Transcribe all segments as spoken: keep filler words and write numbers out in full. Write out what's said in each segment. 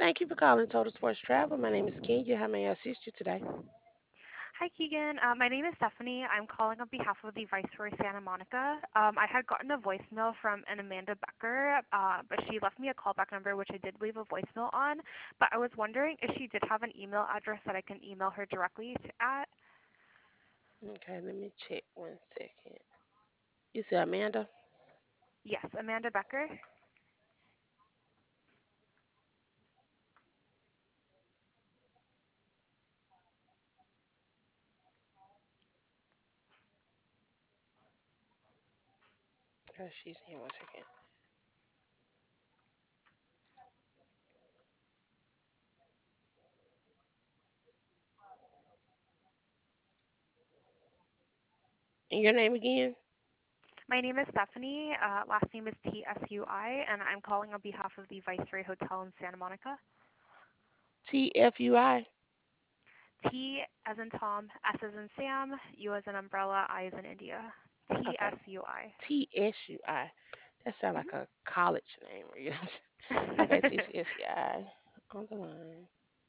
Thank you for calling Total Sports Travel. My name is Kenya. How may I assist you today? Hi, Keegan. Uh, my name is Stephanie. I'm calling on behalf of the Viceroy Santa Monica. Um, I had gotten a voicemail from an Amanda Becker, uh, but she left me a callback number, which I did leave a voicemail on. But I was wondering if she did have an email address that I can email her directly to, at. Okay, let me check one second. You said Amanda? Yes, Amanda Becker. Oh, she's here. One second. And your name again? My name is Stephanie. Uh, last name is T S U I, and I'm calling on behalf of the Viceroy Hotel in Santa Monica. T F U I? T as in Tom, S as in Sam, U as in umbrella, I as in India. T Okay. S U I. T S U I. That sounds like Mhm. a college name. Or, you know? Okay, T S U I. On the line.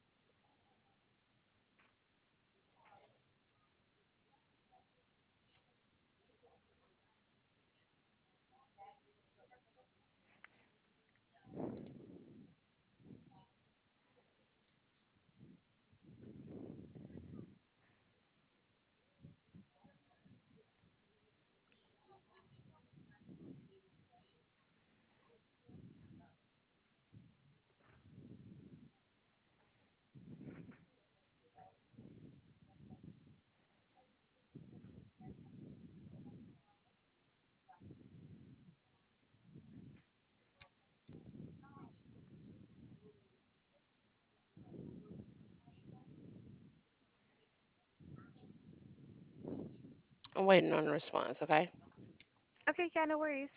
I'm waiting on the response, okay? Okay, yeah, no worries.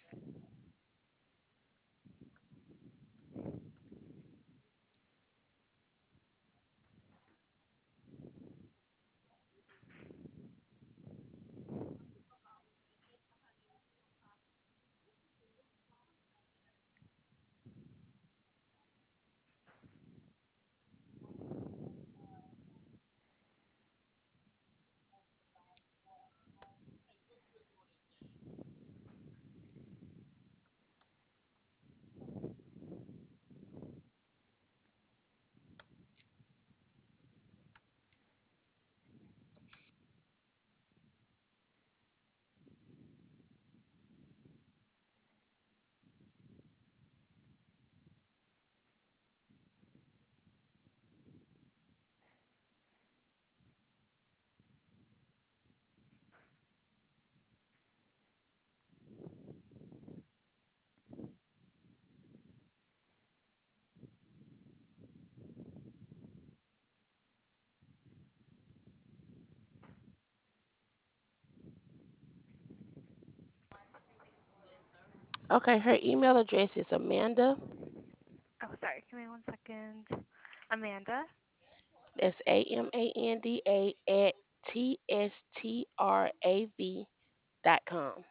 Okay, her email address is Amanda. Oh, sorry. Give me one second. Amanda. That's A M A N D A at T S T R A V dot com.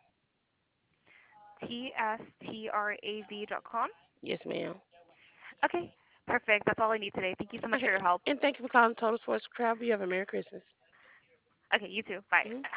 T S T R A V dot com. Yes, ma'am. Okay, perfect. That's all I need today. Thank you so much Okay, for your help. and thank you for calling Total Sports Travel. You have a Merry Christmas. Okay, you too. Bye. Mhm.